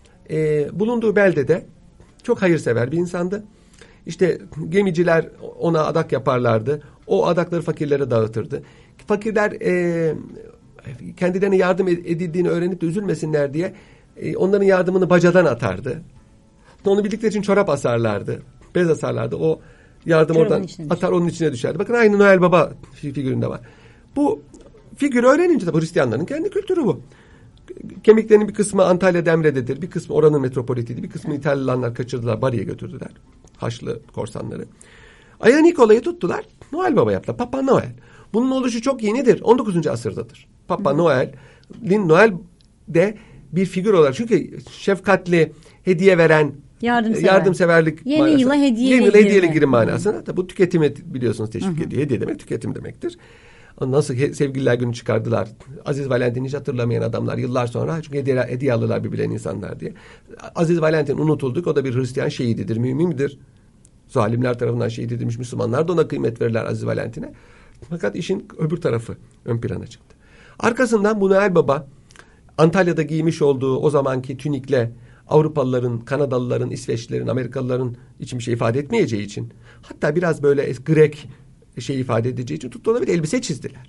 e, bulunduğu beldede çok hayırsever bir insandı. İşte gemiciler ona adak yaparlardı. O adakları fakirlere dağıtırdı. Fakirler e, kendilerine yardım edildiğini öğrenip de üzülmesinler diye e, onların yardımını bacadan atardı. Onu bildikleri için çorap asarlardı. Bez asarlardı. O yardım Çorabın oradan atar onun içine düşerdi. Bakın aynı Noel Baba figüründe var. Bu figürü öğrenince de bu Hristiyanların kendi kültürü bu. Kemiklerinin bir kısmı Antalya Demre'dedir. Bir kısmı oranın metropolitiydi. Bir kısmı İtalyanlar kaçırdılar. Bari'ye götürdüler. Haçlı korsanları. Aya Nikola'yı tuttular. Noel Baba yaptılar. Papa Noel. Bunun oluşu çok yenidir. on dokuzuncu asırdadır. Papa Hı. Noel'in Noel'de bir figür olarak. Çünkü şefkatli, hediye veren, Yardımsever. yardımseverlik yeni manası. Yıla hediyeyle, yeni yıla hediyeyle girin manasına. Da bu tüketimi biliyorsunuz teşvik Hı. ediyor. Hediye demek tüketim demektir. Nasıl sevgililer günü çıkardılar. Aziz Valentin hiç hatırlamayan adamlar yıllar sonra. Çünkü hediye, hediye alırlar birbirlerine insanlar diye. Aziz Valentin unutulduk. O da bir Hristiyan şehididir, mümindir. Zalimler tarafından şehit edilmiş, Müslümanlar da ona kıymet verirler Aziz Valentin'e. Fakat işin öbür tarafı ön plana çıktı. Arkasından bu Noel Baba Antalya'da giymiş olduğu o zamanki tünikle Avrupalıların, Kanadalıların, İsveçlilerin, Amerikalıların için bir şey ifade etmeyeceği için, hatta biraz böyle Grek şey ifade edeceği için tuttuğuna bir elbise çizdiler.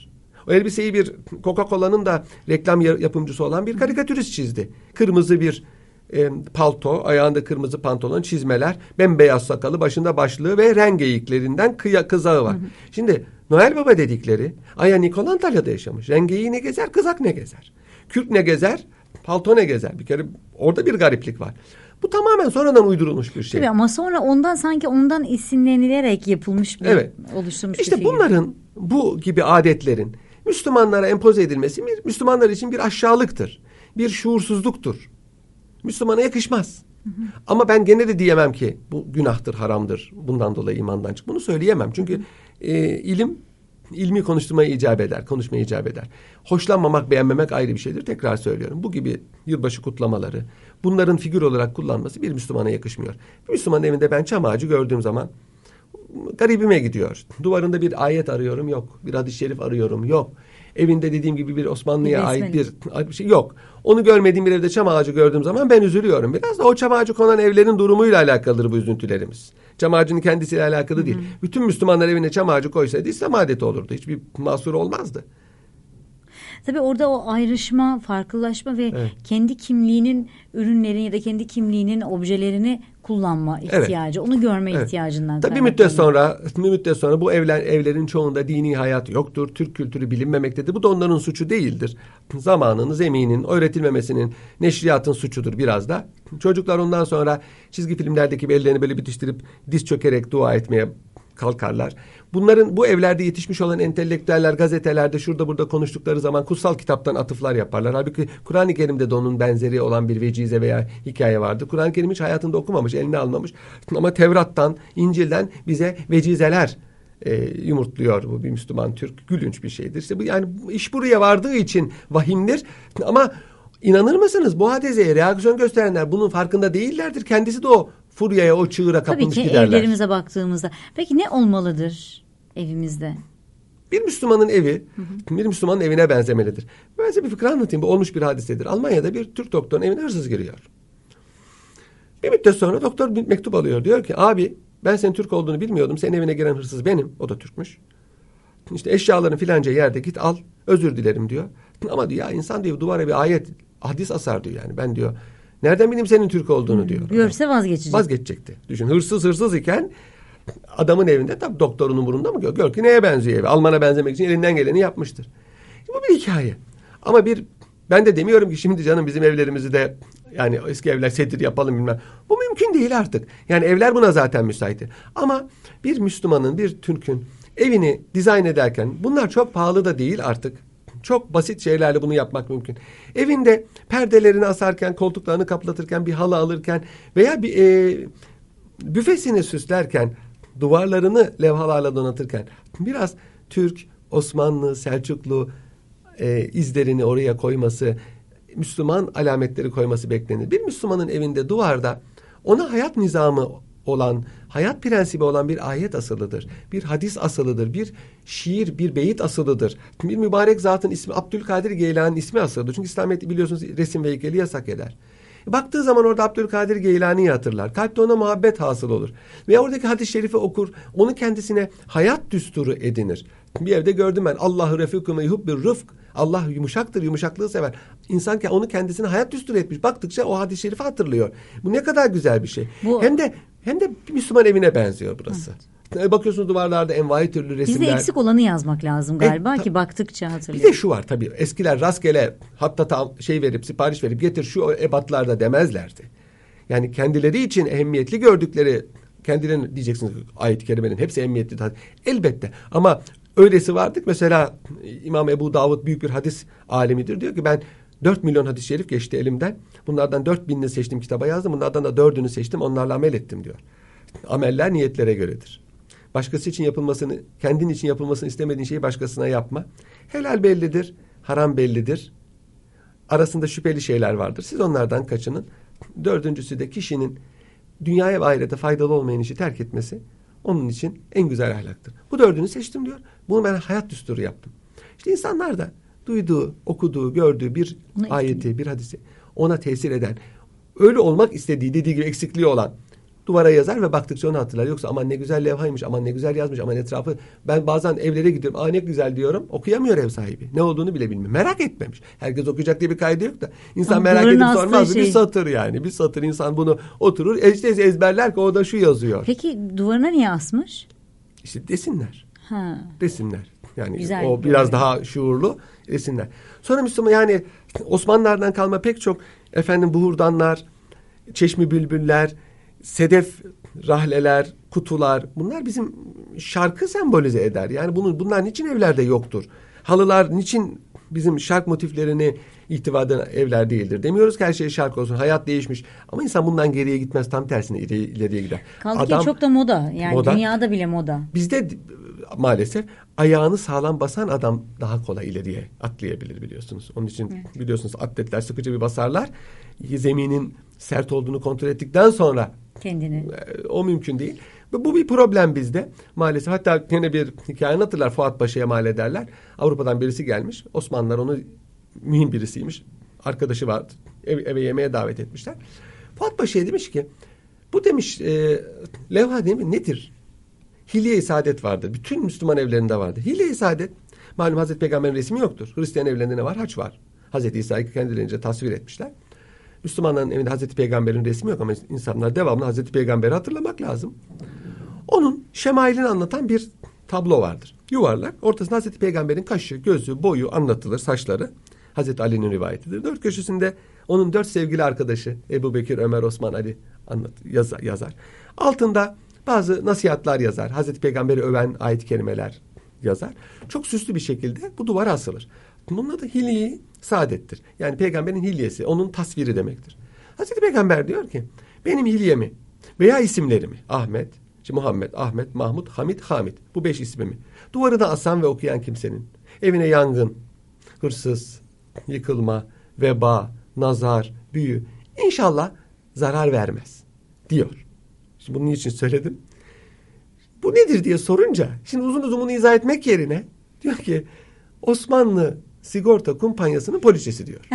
O elbiseyi bir Coca-Cola'nın da reklam yapımcısı olan bir karikatürist çizdi. Kırmızı bir e, palto, ayağında kırmızı pantolon, çizmeler, bembeyaz sakalı, başında başlığı ve ren geyiklerinden kıya, kızağı var. Hı hı. Şimdi Noel Baba dedikleri Aya Nikol Antalya'da yaşamış. Ren geyiği ne gezer, kızak ne gezer? Kürk ne gezer, palto ne gezer? Bir kere orada bir gariplik var. Bu tamamen sonradan uydurulmuş bir şey. Tabii ama sonra ondan sanki ondan esinlenilerek yapılmış bir, evet. oluşturmuş işte bir figür. Bunların, bu gibi adetlerin Müslümanlara empoze edilmesi Müslümanlar için bir aşağılıktır. Bir şuursuzluktur. Müslümana yakışmaz. Hı hı. Ama ben gene de diyemem ki bu günahtır, haramdır. Bundan dolayı imandan çık. Bunu söyleyemem. Çünkü e, ilim ilmi konuşturmayı icap eder, konuşmayı icap eder. Hoşlanmamak, beğenmemek ayrı bir şeydir. Tekrar söylüyorum. Bu gibi yılbaşı kutlamaları, bunların figür olarak kullanması bir Müslümana yakışmıyor. Bir Müslümanın evinde ben çam ağacı gördüğüm zaman garibime gidiyor. Duvarında bir ayet arıyorum, yok. Bir hadis-i şerif arıyorum, yok. Evinde dediğim gibi bir Osmanlı'ya bir ait bir, bir şey yok. Onu görmediğim bir evde çam ağacı gördüğüm zaman ben üzülüyorum. Biraz da o çam ağacı konan evlerin durumuyla alakalıdır bu üzüntülerimiz. Çam ağacının kendisiyle alakalı değil. Hı hı. Bütün Müslümanlar evine çam ağacı koysaydı İslam adeti olurdu. Hiçbir mahsur olmazdı. Tabii orada o ayrışma, farklılaşma ve evet. kendi kimliğinin ürünlerini ya da kendi kimliğinin objelerini kullanma ihtiyacı, evet. onu görme evet. ihtiyacından. Tabii bir müddet sonra, bir müddet sonra bu evler, evlerin çoğunda dini hayat yoktur. Türk kültürü bilinmemektedir. Bu da onların suçu değildir. Zamanının, zeminin, öğretilmemesinin, neşriyatın suçudur biraz da. Çocuklar ondan sonra çizgi filmlerdeki ellerini böyle bitiştirip diz çökerek dua etmeye kalkarlar. Bunların bu evlerde yetişmiş olan entelektüeller gazetelerde şurada burada konuştukları zaman kutsal kitaptan atıflar yaparlar. Halbuki Kur'an-ı Kerim'de de onun benzeri olan bir vecize veya hikaye vardı. Kur'an-ı Kerim hiç hayatında okumamış, eline almamış. Ama Tevrat'tan, İncil'den bize vecizeler e, yumurtluyor bu bir Müslüman Türk. Gülünç bir şeydir. İşte bu, yani iş buraya vardığı için vahimdir. Ama inanır mısınız bu hadiseye reaksiyon gösterenler bunun farkında değillerdir. Kendisi de o furyaya, o çığıra kapılmış giderler. Tabii ki giderler. Evlerimize baktığımızda. Peki ne olmalıdır evimizde? Bir Müslümanın evi, hı hı. bir Müslümanın evine benzemelidir. Ben size bir fıkra anlatayım. Bu olmuş bir hadisedir. Almanya'da bir Türk doktorun evine hırsız giriyor. Bir müddet sonra doktor bir mektup alıyor. Diyor ki abi ben senin Türk olduğunu bilmiyordum. Senin evine giren hırsız benim. O da Türkmüş. İşte eşyalarını filanca yerde git al. Özür dilerim diyor. Ama diyor ya insan diyor duvara bir ayet, hadis asar diyor yani. Ben diyor nereden bileyim senin Türk olduğunu hmm, diyor. Görse vazgeçecek. Vazgeçecekti. Düşün hırsız hırsız iken adamın evinde tabii doktorun umurunda mı? Gör ki neye benziyor evi? Alman'a benzemek için elinden geleni yapmıştır. Bu bir hikaye. Ama bir ben de demiyorum ki şimdi canım bizim evlerimizi de yani eski evler sedir yapalım bilmem. Bu mümkün değil artık. Yani evler buna zaten müsaittir. Ama bir Müslümanın, bir Türk'ün evini dizayn ederken bunlar çok pahalı da değil artık. Çok basit şeylerle bunu yapmak mümkün. Evinde perdelerini asarken, koltuklarını kaplatırken, bir halı alırken veya bir e, büfesini süslerken, duvarlarını levhalarla donatırken biraz Türk, Osmanlı, Selçuklu e, izlerini oraya koyması, Müslüman alametleri koyması beklenir. Bir Müslümanın evinde duvarda ona hayat nizamı olan, hayat prensibi olan bir ayet asılıdır. Bir hadis asılıdır. Bir şiir, bir beyit asılıdır. Bir mübarek zatın ismi, Abdülkadir Geylani'nin ismi asılıdır. Çünkü İslamiyet biliyorsunuz resim ve heykeli yasak eder. Baktığı zaman orada Abdülkadir Geylani'yi hatırlar. Kalpte ona muhabbet hasıl olur. Ve oradaki hadis-i şerifi okur. Onu kendisine hayat düsturu edinir. Bir evde gördüm ben. Allahu refikun ve yuhibbir rıfk. Allah yumuşaktır, yumuşaklığı sever. İnsan ki onu kendisine hayat düsturu etmiş. Baktıkça o hadis-i şerifi hatırlıyor. Bu ne kadar güzel bir şey. Bu... Hem de hem de bir Müslüman evine benziyor burası. Evet. Bakıyorsunuz duvarlarda envai türlü resimler. Bizde eksik olanı yazmak lazım galiba e, ta, ki baktıkça hatırlıyor. Bir de şu var tabii. Eskiler rastgele hatta tam şey verip sipariş verip getir şu ebatlarda demezlerdi. Yani kendileri için ehemmiyetli gördükleri kendilerine diyeceksiniz ayet-i kerimenin hepsi ehemmiyetli. Elbette ama öylesi vardık. Mesela İmam Ebu Davud büyük bir hadis alimidir. Diyor ki ben dört milyon hadis-i şerif geçti elimden. Bunlardan dört binini seçtim kitaba yazdım. Bunlardan da dördünü seçtim. Onlarla amel ettim diyor. Ameller niyetlere göredir. Başkası için yapılmasını, kendin için yapılmasını istemediğin şeyi başkasına yapma. Helal bellidir, haram bellidir. Arasında şüpheli şeyler vardır. Siz onlardan kaçının. Dördüncüsü de kişinin dünyaya ve ahirete faydalı olmayan işi terk etmesi onun için en güzel ahlaktır. Bu dördünü seçtim diyor. Bunu ben hayat düsturu yaptım. İşte insanlar da duyduğu, okuduğu, gördüğü bir ayeti, bir hadisi ona tesir eden, öyle olmak istediği, dediği gibi eksikliği olan duvara yazar ve baktıkça onu hatırlar. Yoksa aman ne güzel levhaymış, aman ne güzel yazmış, aman etrafı. Ben bazen evlere gidiyorum. Aa ne güzel diyorum. Okuyamıyor ev sahibi. Ne olduğunu bile bilmiyor. Merak etmemiş. Herkes okuyacak diye bir kaydı yok da. İnsan Ama merak edip sormaz. şey... Bir satır yani. Bir satır insan bunu oturur. İşte ezberler ki o da şu yazıyor. Peki duvarına niye asmış? İşte desinler. Ha. Desinler. Yani güzel, o biraz böyle daha şuurlu desinler. Sonra Müslüman yani Osmanlılardan kalma pek çok efendim buhurdanlar, çeşmi bülbüller, sedef rahleler, kutular, bunlar bizim şarkı sembolize eder. Yani bunun bunlar niçin evlerde yoktur? Halılar niçin bizim şark motiflerini ihtiva eden evler değildir? Demiyoruz ki her şey şark olsun. Hayat değişmiş. Ama insan bundan geriye gitmez. Tam tersine ileri, ileriye gider. Kaldı Adam, ki çok da moda. Yani moda, dünyada bile moda. Bizde maalesef ayağını sağlam basan adam daha kolay ileriye atlayabilir biliyorsunuz. Onun için evet. biliyorsunuz atletler sıkıcı bir basarlar. Zeminin sert olduğunu kontrol ettikten sonra kendini. O mümkün değil. Bu bir problem bizde. Maalesef hatta yine bir hikaye anlatırlar. Fuat Paşa'ya mal ederler. Avrupa'dan birisi gelmiş. Osmanlılar onu mühim birisiymiş. Arkadaşı vardı. Eve, eve yemeğe davet etmişler. Fuat Paşa'ya demiş ki bu demiş e, levha değil mi? Nedir? Hilye-i Saadet vardır. Bütün Müslüman evlerinde vardır. Hilye-i Saadet malum Hazreti Peygamber'in resmi yoktur. Hristiyan evlerinde ne var? Haç var. Hazreti İsa'yı kendilerince tasvir etmişler. Müslümanların evinde Hazreti Peygamber'in resmi yok ama insanlar devamlı Hazreti Peygamber'i hatırlamak lazım. Onun şemailini anlatan bir tablo vardır. Yuvarlak. Ortasında Hazreti Peygamber'in kaşı, gözü, boyu anlatılır, saçları. Hazreti Ali'nin rivayetidir. Dört köşesinde onun dört sevgili arkadaşı Ebu Bekir, Ömer, Osman, Ali anlat, yazar, yazar. Altında bazı nasihatler yazar. Hazreti Peygamber'i öven ayet-i kerimeler yazar. Çok süslü bir şekilde bu duvara asılır. Bunun adı Hilye-i Saadet'tir. Yani peygamberin hilyesi, onun tasviri demektir. Hazreti Peygamber diyor ki, benim hilyemi veya isimlerimi, Ahmet, Muhammed, Ahmet, Mahmud, Hamid, Hamid, bu beş ismimi duvarına asan ve okuyan kimsenin evine yangın, hırsız, yıkılma, veba, nazar, büyü inşallah zarar vermez diyor. Şimdi bunun için söyledim. Bu nedir diye sorunca, şimdi uzun uzun bunu izah etmek yerine diyor ki, Osmanlı sigorta kumpanyasının poliçesi diyor.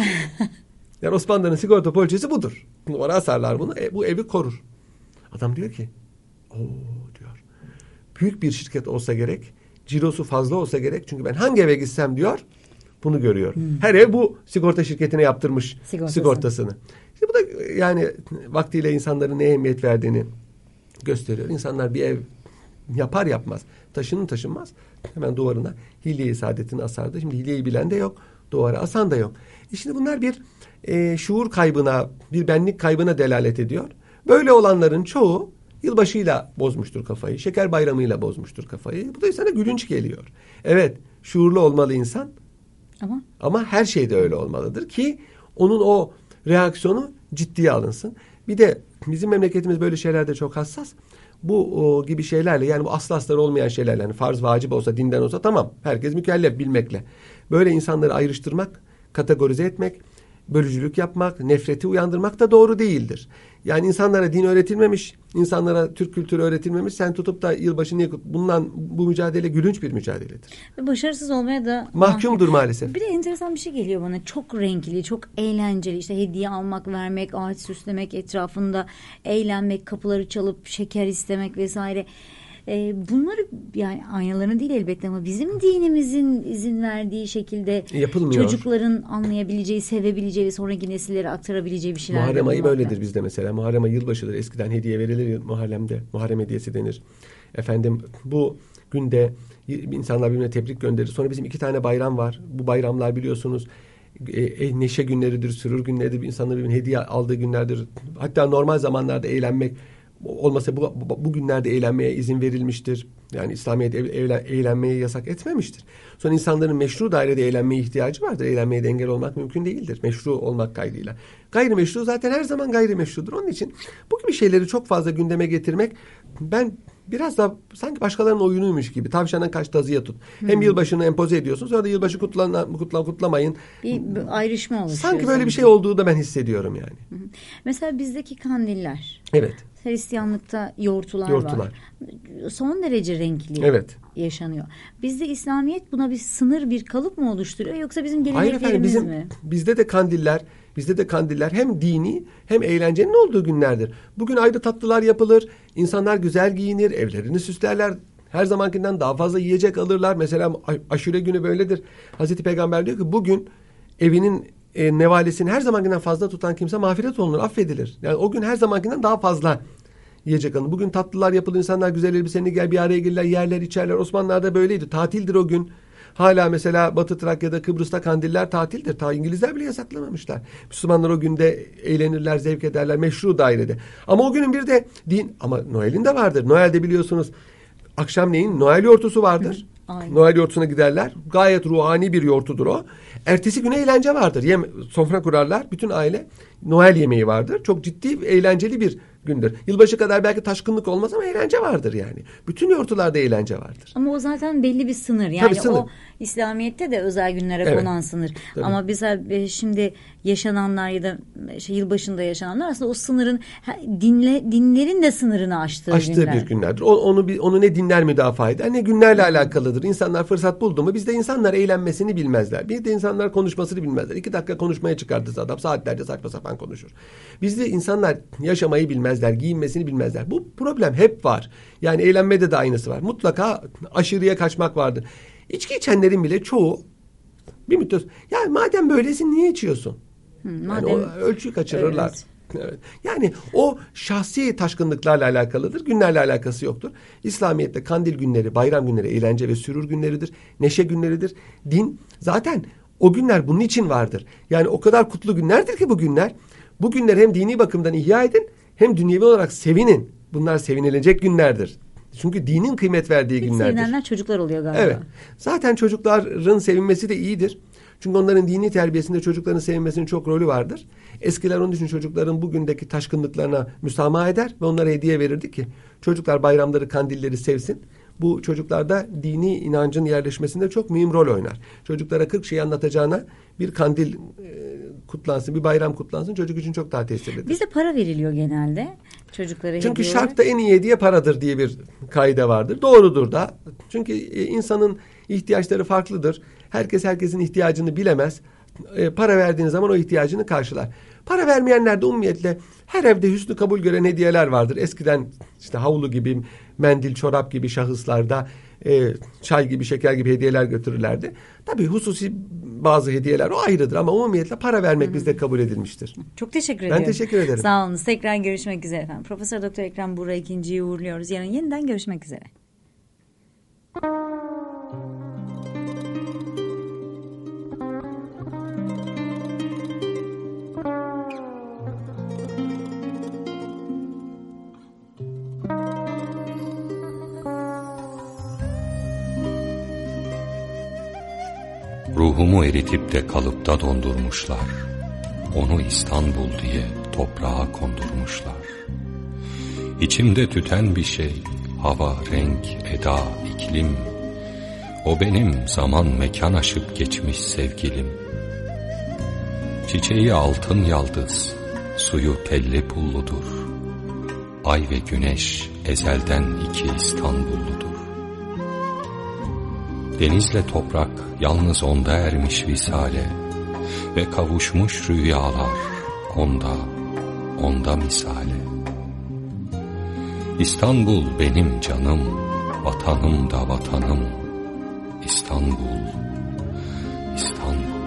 Yani Osmanlı'nın sigorta poliçesi budur. Duvara asarlar bunu. E, bu evi korur. Adam diyor ki ooo diyor. Büyük bir şirket olsa gerek. Cirosu fazla olsa gerek. Çünkü ben hangi eve gitsem diyor. Bunu görüyor. Hmm. Her ev bu sigorta şirketine yaptırmış Sigortası. sigortasını. İşte bu da yani vaktiyle insanların ne ehemmiyet verdiğini gösteriyor. İnsanlar bir ev yapar yapmaz. Taşının taşınmaz. Hemen duvarına Hilye-i Saadet'ini asardı. Şimdi hilyeyi bilen de yok. Duvara asan da yok. E şimdi bunlar bir e, şuur kaybına, bir benlik kaybına delalet ediyor. Böyle olanların çoğu yılbaşıyla bozmuştur kafayı. Şeker bayramıyla bozmuştur kafayı. Bu da insana gülünç geliyor. Evet, şuurlu olmalı insan. Ama, Ama her şeyde öyle olmalıdır ki onun o reaksiyonu ciddiye alınsın. Bir de bizim memleketimiz böyle şeylerde çok hassas. Bu o, gibi şeylerle yani bu aslı asları olmayan şeylerle yani farz vacip olsa dinden olsa tamam herkes mükellef bilmekle. Böyle insanları ayrıştırmak, kategorize etmek, bölücülük yapmak, nefreti uyandırmak da doğru değildir. Yani insanlara din öğretilmemiş, insanlara Türk kültürü öğretilmemiş. Sen tutup da yılbaşı niye kut? Bundan bu mücadele gülünç bir mücadeledir. Ve başarısız olmaya da mahkumdur maalesef. Bir de enteresan bir şey geliyor bana. Çok renkli, çok eğlenceli. İşte hediye almak, vermek, ağaç süslemek, etrafında eğlenmek, kapıları çalıp şeker istemek vesaire. Ee, bunları yani aynaların değil elbette ama bizim dinimizin izin verdiği şekilde yapılmıyor. Çocukların anlayabileceği, sevebileceği ve sonraki nesillere aktarabileceği bir şeyler. Muharrem ayı böyledir bizde mesela. Muharrem ayı yılbaşıdır. Eskiden hediye verilir Muharrem'de. Muharrem hediyesi denir. Efendim bu günde insanlar birbirine tebrik gönderir. Sonra bizim iki tane bayram var. Bu bayramlar biliyorsunuz e, neşe günleridir, sürur günleridir. İnsanlar birbirine hediye aldığı günlerdir. Hatta normal zamanlarda eğlenmek olmasa bu, bu, bu günlerde eğlenmeye izin verilmiştir. Yani İslamiyet ev, eğlen, eğlenmeyi yasak etmemiştir. Sonra insanların meşru dairede eğlenmeye ihtiyacı vardır. Eğlenmeye de engel olmak mümkün değildir. Meşru olmak kaydıyla. Gayrimeşru zaten her zaman gayrimeşrudur. Onun için bu gibi şeyleri çok fazla gündeme getirmek ben biraz da sanki başkalarının oyunuymuş gibi. Tavşana kaç tazıya tut. Hmm. Hem yılbaşını empoze ediyorsun, sonra da yılbaşı kutlan, kutlan, kutlamayın. Bir, bir ayrışma oluşuyor. Sanki böyle sanki. bir şey olduğu da ben hissediyorum yani. Hı hı. Mesela bizdeki kandiller. Evet. Hristiyanlıkta yoğurtular, yoğurtular var. Son derece renkli evet. yaşanıyor. Bizde İslamiyet buna bir sınır, bir kalıp mı oluşturuyor, yoksa bizim geleneklerimiz Hayır efendim, bizim, mi? Bizde de kandiller, bizde de kandiller hem dini hem eğlencenin olduğu günlerdir. Bugün ayrı tatlılar yapılır, insanlar güzel giyinir, evlerini süslerler. Her zamankinden daha fazla yiyecek alırlar. Mesela aşure günü böyledir. Hazreti Peygamber diyor ki bugün evinin e, nevalesini her zamankinden fazla tutan kimse mağfiret olunur, affedilir. Yani o gün her zamankinden daha fazla yiyecek alınır. Bugün tatlılar yapılır, insanlar güzel elbiseni giyer, bir araya gelirler, yerler, içerler. Osmanlılar'da böyleydi. Tatildir o gün. Hala mesela Batı Trakya'da, Kıbrıs'ta kandiller tatildir. Ta İngilizler bile yasaklamamışlar. Müslümanlar o günde eğlenirler, zevk ederler, meşru dairede. Ama o günün bir de din, ama Noel'in de vardır. Noel'de biliyorsunuz akşamleyin Noel yoğurtusu vardır. Aynen. Noel yoğurtusuna giderler. Gayet ruhani bir yoğurtudur o. Ertesi güne eğlence vardır. Yem, sofra kurarlar. Bütün aile Noel yemeği vardır. Çok ciddi, eğlenceli bir gündür. Yılbaşı kadar belki taşkınlık olmaz ama eğlence vardır yani. Bütün yoğurtularda eğlence vardır. Ama o zaten belli bir sınır. Yani Tabii sınır. O İslamiyet'te de özel günlere evet. konan sınır. Tabii. Ama mesela şimdi yaşananlar ya da şey, yılbaşında yaşananlar aslında o sınırın dinle, dinlerin de sınırını aştığı, aştığı günler. bir günlerdir. O, onu, onu ne dinler müdafaa eder ne günlerle alakalıdır. İnsanlar fırsat buldu mu, bizde insanlar eğlenmesini bilmezler. Bir de insanlar konuşmasını bilmezler. İki dakika konuşmaya çıkardı adam, saatlerce saçma sapan konuşur. Bizde insanlar yaşamayı bilmezler, giyinmesini bilmezler. Bu problem hep var. Yani eğlenmede de aynısı var. Mutlaka aşırıya kaçmak vardır. İçki içenlerin bile çoğu bir müddet, ya madem böylesin niye içiyorsun? Hı, madem... Yani o ölçüyü kaçırırlar. Evet. Evet. Yani o şahsi taşkınlıklarla alakalıdır. Günlerle alakası yoktur. İslamiyet'te kandil günleri, bayram günleri, eğlence ve sürur günleridir. Neşe günleridir. Din zaten o günler bunun için vardır. Yani o kadar kutlu günlerdir ki bu günler. Bu günler hem dini bakımdan ihya edin, hem dünyevi olarak sevinin. Bunlar sevinilecek günlerdir. Çünkü dinin kıymet verdiği İlk günlerdir. Sevinenler çocuklar oluyor galiba. Evet. Zaten çocukların sevinmesi de iyidir. Çünkü onların dini terbiyesinde çocukların sevinmesinin çok rolü vardır. Eskiler onun için çocukların bugündeki taşkınlıklarına müsamaha eder ve onlara hediye verirdi ki çocuklar bayramları, kandilleri sevsin. Bu çocuklarda dini inancın yerleşmesinde çok mühim rol oynar. Çocuklara kırk şey anlatacağına bir kandil e, kutlansın, bir bayram kutlansın, çocuk için çok daha tesirlidir. Bizde para veriliyor genelde çocuklara. Çünkü şarkta en iyi hediye paradır diye bir kaide vardır. Doğrudur da. Çünkü e, insanın ihtiyaçları farklıdır. Herkes herkesin ihtiyacını bilemez. E, para verdiğiniz zaman o ihtiyacını karşılar. Para vermeyenler de umumiyetle her evde hüsnü kabul gören hediyeler vardır. Eskiden işte havlu gibi, mendil, çorap gibi şahıslarda e, çay gibi, şeker gibi hediyeler götürürlerdi. Tabii hususi bazı hediyeler o ayrıdır ama umumiyetle para vermek Hı-hı. bizde kabul edilmiştir. Çok teşekkür ben ediyorum. Ben teşekkür ederim. Sağ olun. Tekrar görüşmek üzere efendim. Profesör Doktor Ekrem Buğra ikinciyi uğurluyoruz. Yarın yeniden görüşmek üzere. Ruhumu eritip de kalıpta dondurmuşlar. Onu İstanbul diye toprağa kondurmuşlar. İçimde tüten bir şey, hava, renk, eda, iklim. O benim zaman mekan aşıp geçmiş sevgilim. Çiçeği altın yaldız, suyu telli pulludur. Ay ve güneş ezelden iki İstanbulludur. Denizle toprak yalnız onda ermiş visale ve kavuşmuş rüyalar onda, onda misale. İstanbul benim canım, vatanım da vatanım. İstanbul, İstanbul.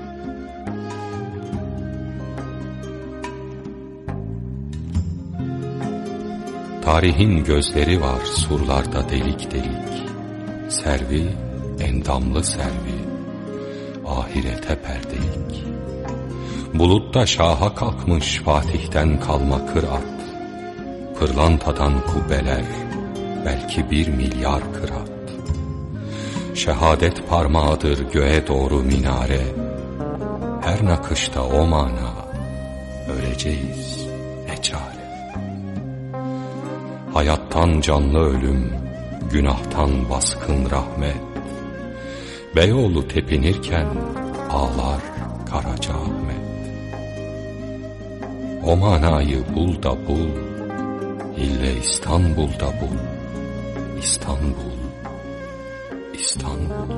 Tarihin gözleri var surlarda delik delik. Servi, endamlı servi, ahirete perdelik. Bulutta şaha kalkmış Fatih'ten kalma kır at. Pırlantadan kubbeler, belki bir milyar kırat. Şehadet parmağıdır göğe doğru minare. Her nakışta o mana, öleceğiz ne çare. Hayattan canlı ölüm, günahtan baskın rahmet. Beyoğlu tepinirken ağlar Karacaahmet. O manayı bul da bul, ille İstanbul'da bul. İstanbul, İstanbul.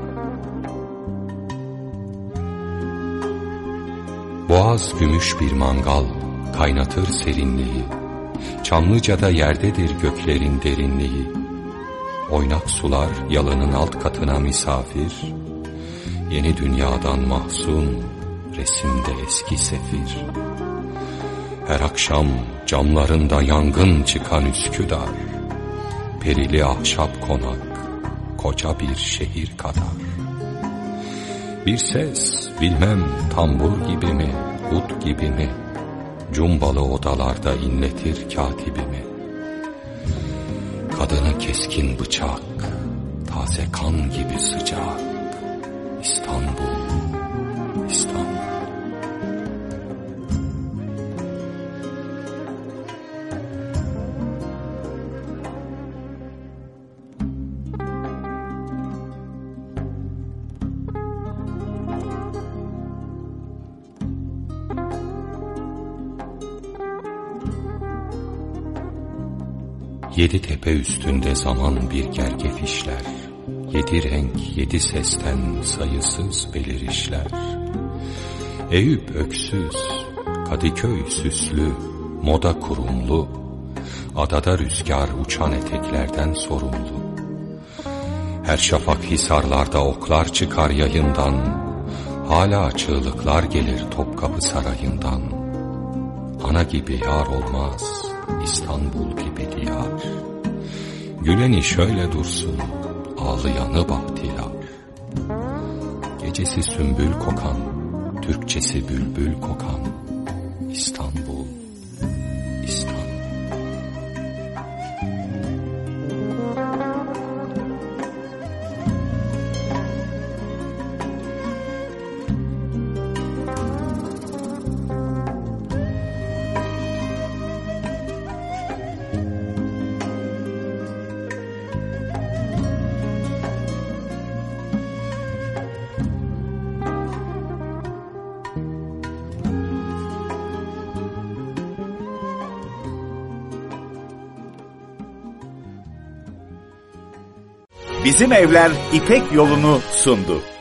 Boğaz gümüş bir mangal, kaynatır serinliği. Çamlıca'da yerdedir göklerin derinliği. Oynak sular yalının alt katına misafir. Yeni dünyadan mahzun, resimde eski sefir. Her akşam camlarında yangın çıkan Üsküdar. Perili ahşap konak, koca bir şehir kadar. Bir ses, bilmem tambur gibi mi, ut gibi mi, cumbalı odalarda inletir katibimi. Kadını keskin bıçak, taze kan gibi sıcak. İstanbul, İstanbul. Yedi tepe üstünde zaman bir gergef işler. Yedi renk, yedi sesten sayısız belirişler. Eyüp öksüz, Kadıköy süslü, moda kurumlu. Adada rüzgar uçan eteklerden sorumlu. Her şafak hisarlarda oklar çıkar yayından. Hala çığlıklar gelir Topkapı Sarayı'ndan. Ana gibi yar olmaz, İstanbul gibi diyar. Güleni şöyle dursun, ağlayanı bahtiyar. Gecesi sümbül kokan, Türkçesi bülbül kokan. İstanbul, İstanbul. Bizim Evler İpek Yolu'nu sundu.